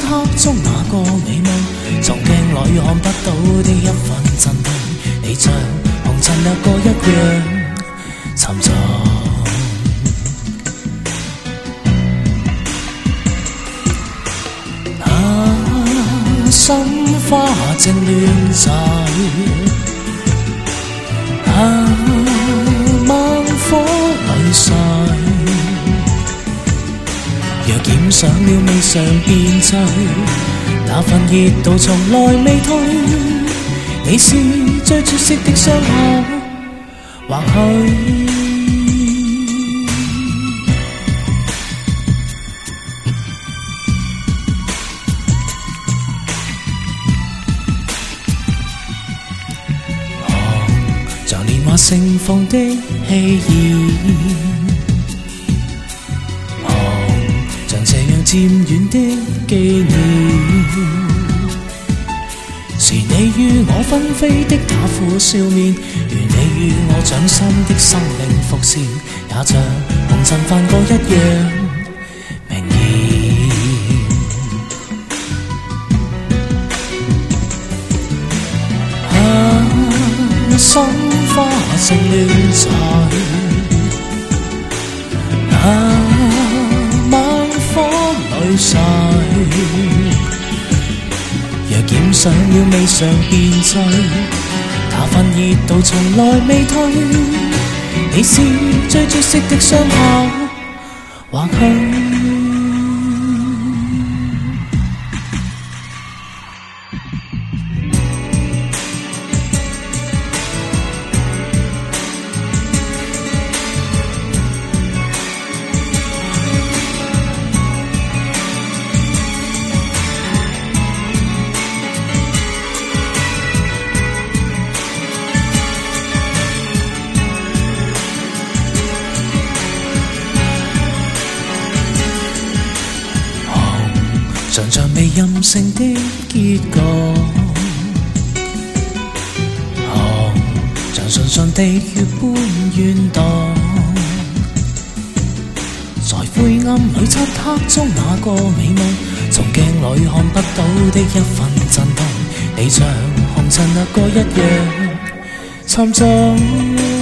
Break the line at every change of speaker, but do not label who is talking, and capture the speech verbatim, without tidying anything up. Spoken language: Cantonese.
刻中那個美夢，從鏡裏看不到的一份震動，你像紅塵掠過一樣沉重。啊，心花正亂逝，啊，猛火裏逝。若染上了未嘗變醉，那份熱度從來未退。你是最絕色的傷口，或許像年華盛放的氣焰。漸遠的紀念，是你與我紛飛的那副笑面，如你與我掌心的生命伏線，也像紅塵泛過一樣明豔。啊，心花正亂逝，啊，逝，若染上了未嘗變醉，那份熱度從來未退。你是最絕色的傷口，或許常常未任性的結局，紅像純純地月般怨蕩，在灰暗裏漆黑中那個美夢，從鏡裏看不到的一份震動，你像紅塵掠過一樣沉重。